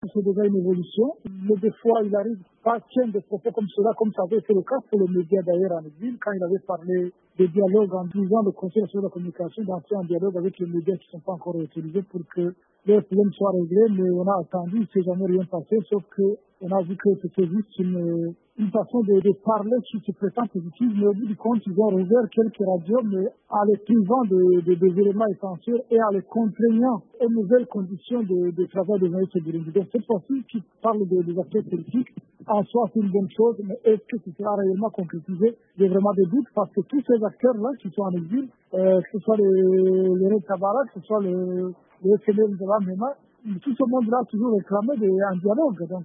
C'est déjà une évolution. Mais des fois, il arrive pas tienne des propos comme cela, comme ça avait été le cas pour le média d'ailleurs en exil, quand il avait parlé de dialogue en disant le Conseil national de la communication d'entrer en dialogue avec les médias qui ne sont pas encore utilisés pour que les problèmes soient réglés, mais on a attendu, il ne s'est jamais rien passé, sauf qu'on a vu que c'était juste une façon de parler qui se prétend positive, mais au bout du compte, ils ont rouvert quelques radios, mais en les privant des éléments essentiels et en les contraignant aux nouvelles conditions de travail des journalistes du Burundi. Donc cette fois-ci, qui parle des aspects politiques, en soi c'est une bonne chose, mais est-ce que ce sera réellement concrétisé? J'ai vraiment des doutes, parce que tous ces acteurs-là qui sont en exil, que ce soit les Red Tabara, que ce soit le FNL de la MEMA, tout ce monde-là a toujours réclamé un dialogue. Donc,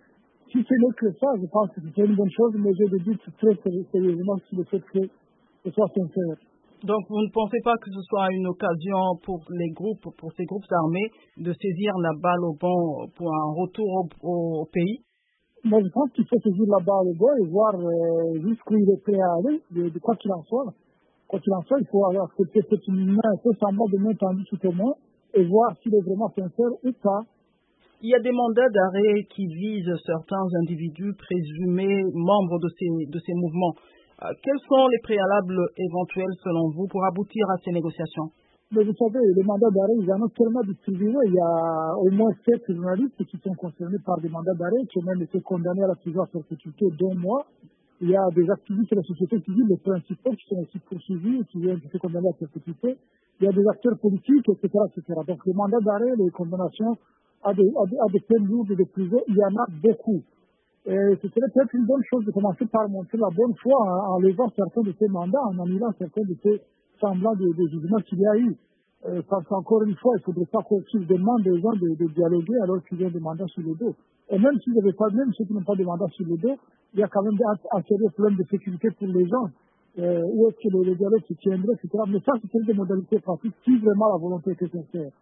si ce n'est que ça, je pense que c'est une bonne chose, mais j'ai des doutes très sérieusement sur le fait que ce soit sincère. Donc, vous ne pensez pas que ce soit une occasion pour ces groupes armés, de saisir la balle au bon pour un retour au pays? Moi, je pense qu'il faut saisir la balle au bon et voir jusqu'où il est prêt à aller, de quoi qu'il en soit. Quoi qu'il en soit, il faut avoir cette main, ce semblant de main tendue tout au moins, et voir s'il est vraiment sincère ou pas. Il y a des mandats d'arrêt qui visent certains individus présumés membres de ces mouvements. Quels sont les préalables éventuels selon vous pour aboutir à ces négociations? Mais vous savez, les mandats d'arrêt, ils en ont tellement distribué. Il y a au moins 7 journalistes qui sont concernés par des mandats d'arrêt, qui ont même été condamnés à la prison à perpétuité, dont moi. Il y a des activistes de la société civile, les principaux, qui sont aussi poursuivis et qui viennent être condamnés à perpétuité. Il y a des acteurs politiques, etc., etc. Donc les mandats d'arrêt, les condamnations à des peines lourdes de prison, il y en a beaucoup. Et ce serait peut-être une bonne chose de commencer par montrer la bonne foi en levant certains de ces mandats, en annulant certains de ces semblants de jugements qu'il y a eu. Parce qu'encore une fois, il ne faudrait pas qu'ils demandent aux gens de dialoguer alors qu'ils ont des mandats sur le dos. Et même s'ils n'avaient pas, même ceux qui n'ont pas de mandat sur le dos, il y a quand même un sérieux problème de sécurité pour les gens. Où est-ce que le dialogue se tiendrait, etc. Mais ça, c'est des modalités pratiques si vraiment la volonté était sincère.